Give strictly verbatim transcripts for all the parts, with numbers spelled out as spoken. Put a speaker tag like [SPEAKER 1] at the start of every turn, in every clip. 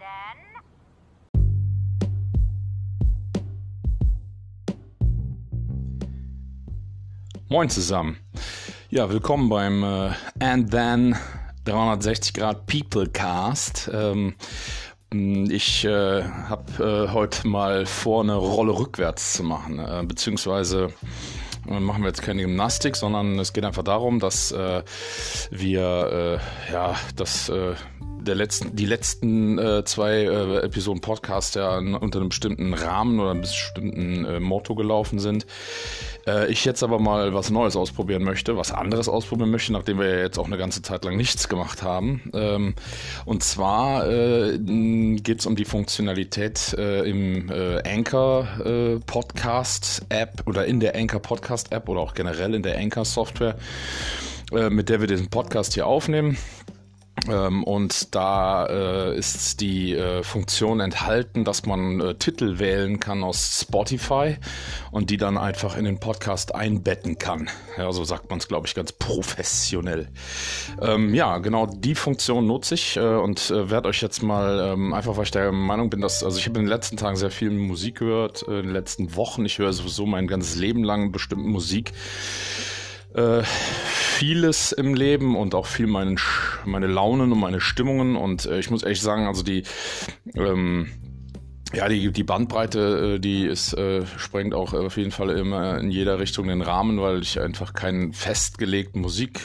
[SPEAKER 1] Moin zusammen. Ja, willkommen beim äh, And Then dreihundertsechzig Grad People Cast. Ähm, ich äh, habe äh, heute mal vor, eine Rolle rückwärts zu machen, äh, beziehungsweise äh, machen wir jetzt keine Gymnastik, sondern es geht einfach darum, dass äh, wir äh, ja das äh, der letzten, die letzten äh, zwei äh, Episoden Podcast ja unter einem bestimmten Rahmen oder einem bestimmten äh, Motto gelaufen sind. Äh, ich jetzt aber mal was Neues ausprobieren möchte, was anderes ausprobieren möchte, nachdem wir ja jetzt auch eine ganze Zeit lang nichts gemacht haben. Ähm, und zwar äh, geht es um die Funktionalität äh, im äh, Anchor äh, Podcast App oder in der Anchor Podcast App oder auch generell in der Anchor Software, äh, mit der wir diesen Podcast hier aufnehmen. Ähm, und da äh, ist die äh, Funktion enthalten, dass man äh, Titel wählen kann aus Spotify und die dann einfach in den Podcast einbetten kann. Ja, so sagt man es, glaube ich, ganz professionell. Ähm, ja, genau die Funktion nutze ich äh, und äh, werde euch jetzt mal, ähm, einfach weil ich der Meinung bin, dass, also ich habe in den letzten Tagen sehr viel Musik gehört, äh, in den letzten Wochen. Ich höre sowieso mein ganzes Leben lang bestimmt Musik. Äh, vieles im Leben und auch viel meine, meine Launen und meine Stimmungen und äh, ich muss ehrlich sagen, also die ähm, ja, die, die Bandbreite, äh, die ist, äh, sprengt auch auf jeden Fall immer in jeder Richtung den Rahmen, weil ich einfach kein festgelegten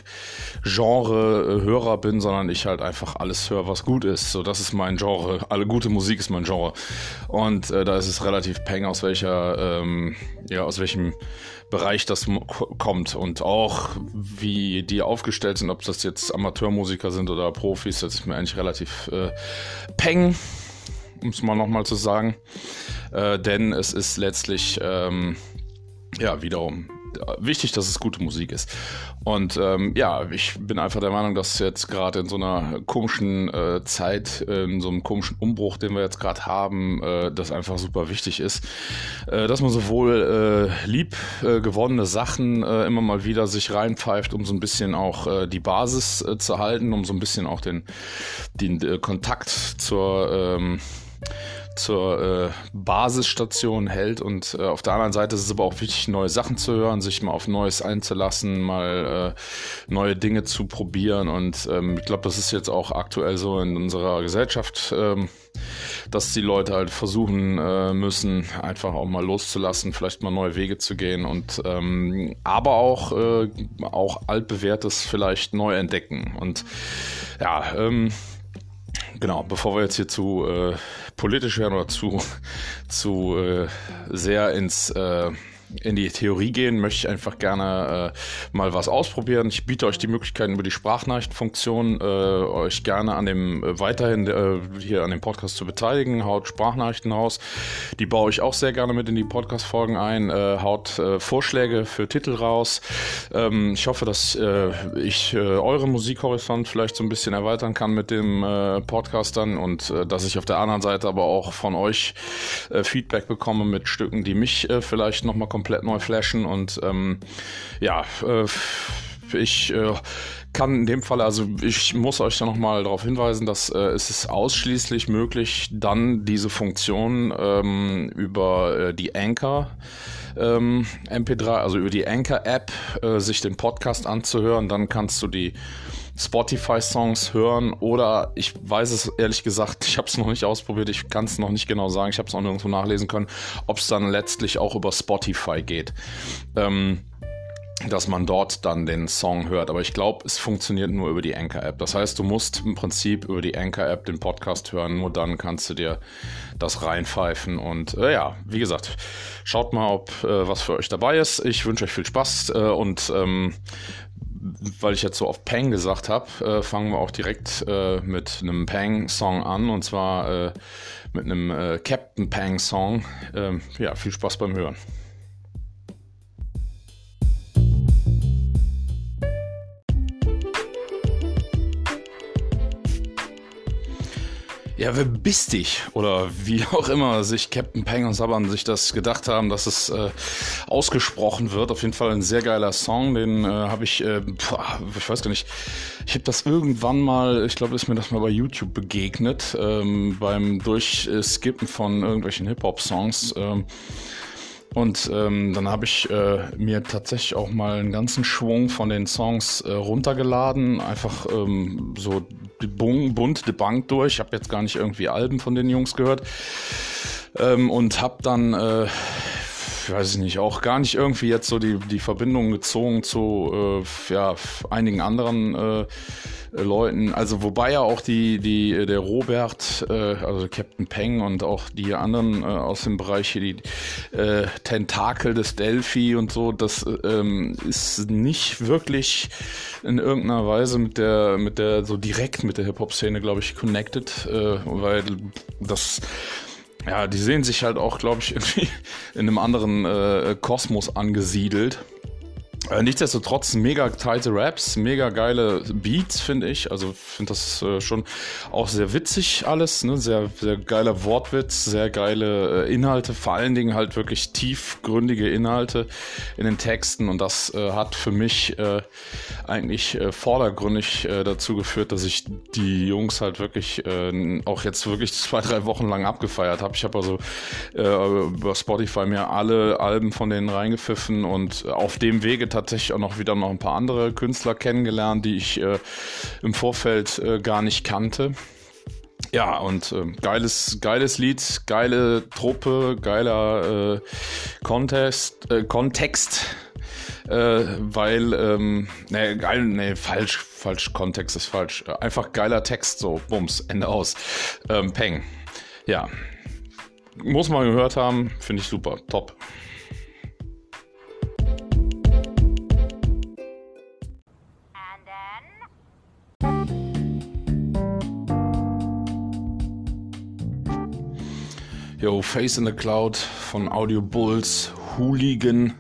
[SPEAKER 1] Musikgenre-Hörer bin, sondern ich halt einfach alles höre, was gut ist. So, das ist mein Genre. Alle gute Musik ist mein Genre. Und äh, da ist es relativ peng, aus welcher, ähm, ja, aus welchem Bereich das kommt und auch wie die aufgestellt sind, ob das jetzt Amateurmusiker sind oder Profis, das ist mir eigentlich relativ äh, peng, um es mal nochmal zu sagen, äh, denn es ist letztlich ähm, ja wiederum wichtig, dass es gute Musik ist. Und ähm, ja, ich bin einfach der Meinung, dass jetzt gerade in so einer komischen äh, Zeit, in so einem komischen Umbruch, den wir jetzt gerade haben, äh, das einfach super wichtig ist, äh, dass man sowohl äh, lieb äh, gewonnene Sachen äh, immer mal wieder sich reinpfeift, um so ein bisschen auch äh, die Basis äh, zu halten, um so ein bisschen auch den, den äh, Kontakt zur ähm, zur äh, Basisstation hält und äh, auf der anderen Seite ist es aber auch wichtig, neue Sachen zu hören, sich mal auf Neues einzulassen, mal äh, neue Dinge zu probieren und ähm, ich glaube, das ist jetzt auch aktuell so in unserer Gesellschaft, ähm, dass die Leute halt versuchen äh, müssen, einfach auch mal loszulassen, vielleicht mal neue Wege zu gehen und ähm, aber auch, äh, auch altbewährtes vielleicht neu entdecken und ja, ähm, genau, bevor wir jetzt hier zu äh, politisch werden oder zu, zu äh, sehr ins äh, in die Theorie gehen, möchte ich einfach gerne äh, mal was ausprobieren. Ich biete euch die Möglichkeiten über die Sprachnachrichtenfunktion, äh, euch gerne an dem äh, weiterhin äh, hier an dem Podcast zu beteiligen. Haut Sprachnachrichten raus. Die baue ich auch sehr gerne mit in die Podcast-Folgen ein. Äh, haut äh, Vorschläge für Titel raus. Ähm, ich hoffe, dass äh, ich äh, euren Musikhorizont vielleicht so ein bisschen erweitern kann mit dem äh, Podcast dann und äh, dass ich auf der anderen Seite aber auch von euch äh, Feedback bekomme mit Stücken, die mich äh, vielleicht nochmal komplett neu flashen und ähm, ja, äh, ich äh, kann in dem Fall, also ich muss euch da nochmal darauf hinweisen, dass äh, es ist ausschließlich möglich, dann diese Funktion ähm, über äh, die Anchor ähm, M P drei, also über die Anchor-App äh, sich den Podcast anzuhören, dann kannst du die Spotify-Songs hören oder ich weiß es ehrlich gesagt, ich habe es noch nicht ausprobiert, ich kann es noch nicht genau sagen, ich habe es auch nirgendwo nachlesen können, ob es dann letztlich auch über Spotify geht, ähm, dass man dort dann den Song hört, aber ich glaube, es funktioniert nur über die Anchor-App, das heißt, du musst im Prinzip über die Anchor-App den Podcast hören, nur dann kannst du dir das reinpfeifen und äh, ja, wie gesagt, schaut mal, ob äh, was für euch dabei ist, ich wünsche euch viel Spaß äh, und ähm, weil ich jetzt so oft Pang gesagt habe, äh, fangen wir auch direkt äh, mit einem Pang-Song an und zwar äh, mit einem äh, Captain Pang-Song. Ähm, ja, viel Spaß beim Hören. Ja, wer bist dich? Oder wie auch immer sich Captain Peng und Saban sich das gedacht haben, dass es äh, ausgesprochen wird. Auf jeden Fall ein sehr geiler Song, den äh, habe ich, äh, ich weiß gar nicht, ich habe das irgendwann mal, ich glaube, ist mir das mal bei YouTube begegnet, ähm, beim Durchskippen von irgendwelchen Hip-Hop-Songs. Ähm, Und ähm, dann habe ich äh, mir tatsächlich auch mal einen ganzen Schwung von den Songs äh, runtergeladen, einfach ähm, so bun- bunt die Bank durch. Ich habe jetzt gar nicht irgendwie Alben von den Jungs gehört ähm, und habe dann, äh, ich weiß nicht, auch gar nicht irgendwie jetzt so die, die Verbindung gezogen zu äh, ja, einigen anderen äh, Leuten, also wobei ja auch die, die, der Robert, äh, also Captain Peng und auch die anderen äh, aus dem Bereich hier, die äh, Tentakel des Delphi und so, das ähm, ist nicht wirklich in irgendeiner Weise mit der, mit der, so direkt mit der Hip-Hop-Szene, glaube ich, connected, äh, weil das, ja, die sehen sich halt auch, glaube ich, irgendwie in einem anderen äh, Kosmos angesiedelt. Äh, nichtsdestotrotz mega tighte Raps, mega geile Beats, finde ich. Also finde das äh, schon auch sehr witzig alles, ne? Sehr, sehr geiler Wortwitz, sehr geile äh, Inhalte, vor allen Dingen halt wirklich tiefgründige Inhalte in den Texten. Und das äh, hat für mich äh, eigentlich äh, vordergründig äh, dazu geführt, dass ich die Jungs halt wirklich äh, auch jetzt wirklich zwei, drei Wochen lang abgefeiert habe. Ich habe also äh, über Spotify mir alle Alben von denen reingepfiffen und auf dem Wege tatsächlich auch noch wieder noch ein paar andere Künstler kennengelernt, die ich äh, im Vorfeld äh, gar nicht kannte. Ja, und äh, geiles, geiles Lied, geile Truppe, geiler äh, Contest, äh, Kontext, äh, weil, ähm, nee, geil, nee, falsch, falsch, Kontext ist falsch. Einfach geiler Text, so, bums, Ende aus. Ähm, Peng. Ja, muss man gehört haben, finde ich super, top. Yo, Face in the Cloud von Audio Bulls, Hooligan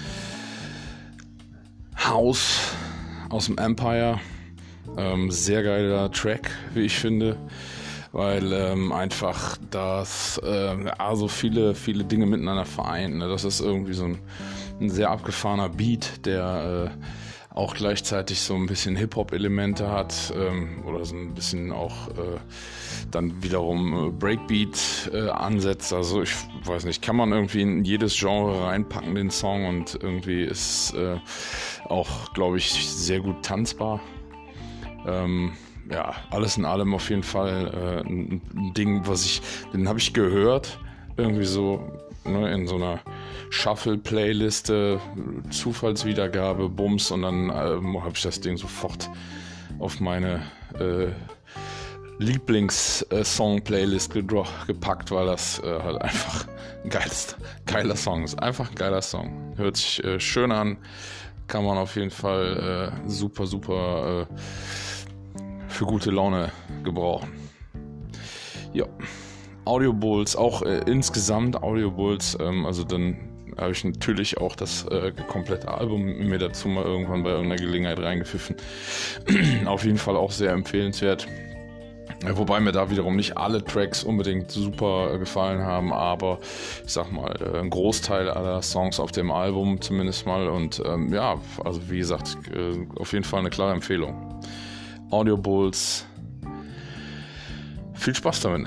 [SPEAKER 1] House aus dem Empire. Ähm, sehr geiler Track, wie ich finde, weil ähm, einfach das äh, also viele, viele Dinge miteinander vereint. Ne? Das ist irgendwie so ein, ein sehr abgefahrener Beat, der äh, auch gleichzeitig so ein bisschen Hip-Hop-Elemente hat ähm, oder so ein bisschen auch äh, dann wiederum äh, Breakbeat äh, ansetzt. Also ich weiß nicht, kann man irgendwie in jedes Genre reinpacken, den Song, und irgendwie ist äh, auch, glaube ich, sehr gut tanzbar. Ähm, ja, alles in allem auf jeden Fall äh, ein, ein Ding, was ich, den habe ich gehört, irgendwie so, ne, in so einer Shuffle-Playliste, Zufallswiedergabe, Bums, und dann äh, habe ich das Ding sofort auf meine äh, Lieblings-Song-Playlist gedro- gepackt, weil das äh, halt einfach ein geiles, geiler Song ist. Einfach ein geiler Song. Hört sich äh, schön an, kann man auf jeden Fall äh, super, super äh, für gute Laune gebrauchen. Ja, Audio Bulls, auch äh, insgesamt Audio Bulls, ähm, also dann habe ich natürlich auch das äh, komplette Album mir dazu mal irgendwann bei irgendeiner Gelegenheit reingepfiffen. Auf jeden Fall auch sehr empfehlenswert. Wobei mir da wiederum nicht alle Tracks unbedingt super gefallen haben, aber ich sag mal, ein Großteil aller Songs auf dem Album zumindest mal. Und ähm, ja, also wie gesagt, äh, auf jeden Fall eine klare Empfehlung. Audio Bulls, viel Spaß damit.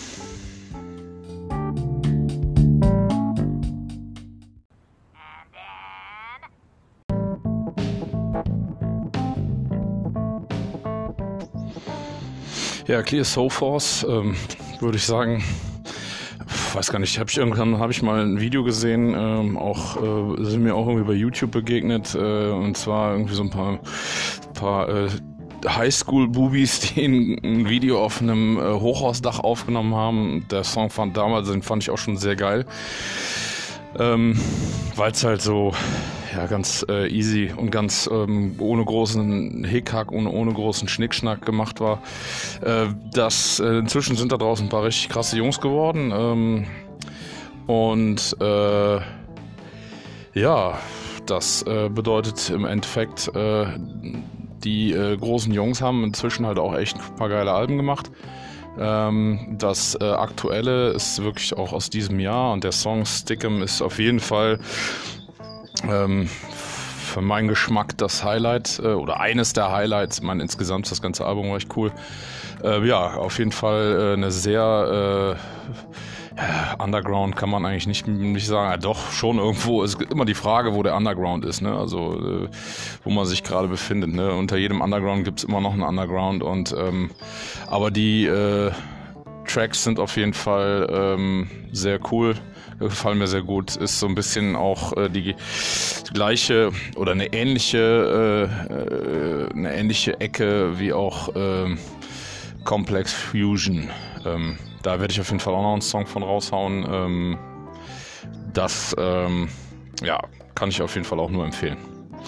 [SPEAKER 1] Ja, Clear Soul Force, ähm, würde ich sagen, weiß gar nicht, hab ich irgendwann habe ich mal ein Video gesehen, ähm, auch äh, sind mir auch irgendwie bei YouTube begegnet, äh, und zwar irgendwie so ein paar, paar äh, Highschool-Bubis, die ein, ein Video auf einem äh, Hochhausdach aufgenommen haben. Der Song fand damals, den fand ich auch schon sehr geil, ähm, weil es halt so ja ganz äh, easy und ganz ähm, ohne großen Hickhack, ohne, ohne großen Schnickschnack gemacht war. Äh, das, äh, inzwischen sind da draußen ein paar richtig krasse Jungs geworden. Ähm, und äh, ja, das äh, bedeutet im Endeffekt, äh, die äh, großen Jungs haben inzwischen halt auch echt ein paar geile Alben gemacht. Ähm, das äh, aktuelle ist wirklich auch aus diesem Jahr und der Song Stick'em ist auf jeden Fall ähm, für meinen Geschmack das Highlight äh, oder eines der Highlights. Ich meine, insgesamt das ganze Album war echt cool. Äh, ja, auf jeden Fall äh, eine sehr äh, ja, Underground kann man eigentlich nicht, nicht sagen. Ja, doch, schon irgendwo. Es gibt immer die Frage, wo der Underground ist, ne? Also äh, wo man sich gerade befindet. Ne? Unter jedem Underground gibt es immer noch einen Underground. Und ähm, aber die äh, Tracks sind auf jeden Fall ähm, sehr cool. Gefallen mir sehr gut. Ist so ein bisschen auch äh, die, die gleiche oder eine ähnliche äh, äh, eine ähnliche Ecke wie auch äh, Complex Fusion. Ähm, da werde ich auf jeden Fall auch noch einen Song von raushauen. Ähm, das ähm, ja, kann ich auf jeden Fall auch nur empfehlen.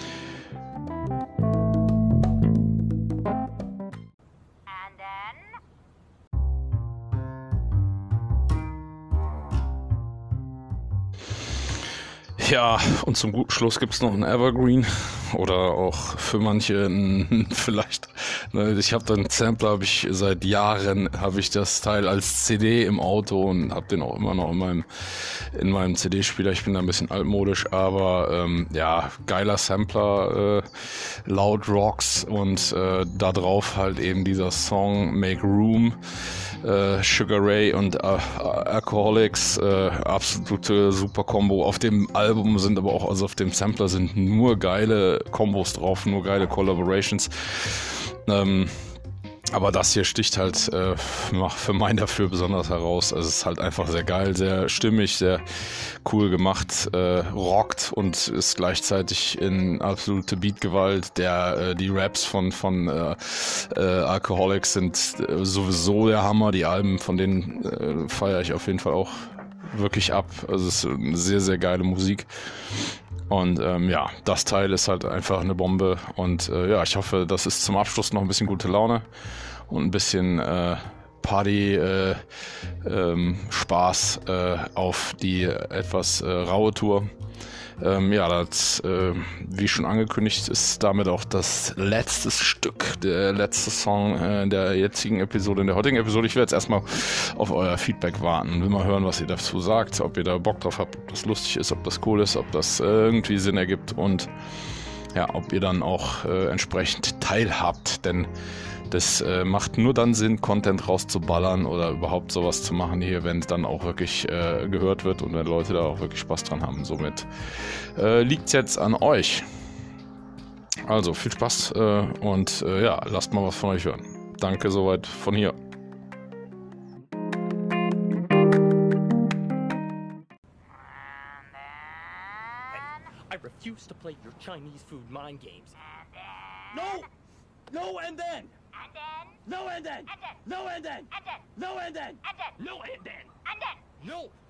[SPEAKER 1] Ja, und zum guten Schluss gibt's noch einen Evergreen oder auch für manche ein, vielleicht, ne, ich habe dann Sampler, habe ich seit Jahren, habe ich das Teil als C D im Auto und habe den auch immer noch in meinem, in meinem C D-Spieler. Ich bin da ein bisschen altmodisch, aber ähm, ja, geiler Sampler, äh, laut Rocks und äh, da drauf halt eben dieser Song Make Room. Äh, Sugar Ray und äh, Alcoholics, äh, absolute super Combo. Auf dem Album sind aber auch, also auf dem Sampler sind nur geile Kombos drauf, nur geile Collaborations. Ähm, aber das hier sticht halt äh, für mein Dafür besonders heraus. Also es ist halt einfach sehr geil, sehr stimmig, sehr cool gemacht, äh, rockt und ist gleichzeitig in absolute Beatgewalt. Der äh, die Raps von von äh, äh, Alcoholics sind äh, sowieso der Hammer. Die Alben von denen äh, feiere ich auf jeden Fall auch wirklich ab. Also es ist eine sehr sehr geile Musik. Und ähm, ja, das Teil ist halt einfach eine Bombe. Und äh, ja, ich hoffe, das ist zum Abschluss noch ein bisschen gute Laune und ein bisschen äh, Party, äh, ähm, Spaß äh, auf die etwas äh, raue Tour. Ähm, ja, das, äh, wie schon angekündigt, ist damit auch das letzte Stück, der letzte Song äh, der jetzigen Episode, in der heutigen Episode. Ich werde jetzt erstmal auf euer Feedback warten, will mal hören, was ihr dazu sagt, ob ihr da Bock drauf habt, ob das lustig ist, ob das cool ist, ob das äh, irgendwie Sinn ergibt und ja, ob ihr dann auch äh, entsprechend teilhabt, denn das äh, macht nur dann Sinn, Content rauszuballern oder überhaupt sowas zu machen hier, wenn es dann auch wirklich äh, gehört wird und wenn Leute da auch wirklich Spaß dran haben. Somit äh, liegt es jetzt an euch. Also viel Spaß äh, und äh, ja, lasst mal was von euch hören. Danke soweit von hier.
[SPEAKER 2] I refuse to play your Chinese food mind games. No! No and then!
[SPEAKER 3] And then,
[SPEAKER 2] No and then!
[SPEAKER 3] and then,
[SPEAKER 2] No and then!
[SPEAKER 3] and then,
[SPEAKER 2] No and then!
[SPEAKER 3] and then,
[SPEAKER 2] No and then!
[SPEAKER 3] and then.
[SPEAKER 2] No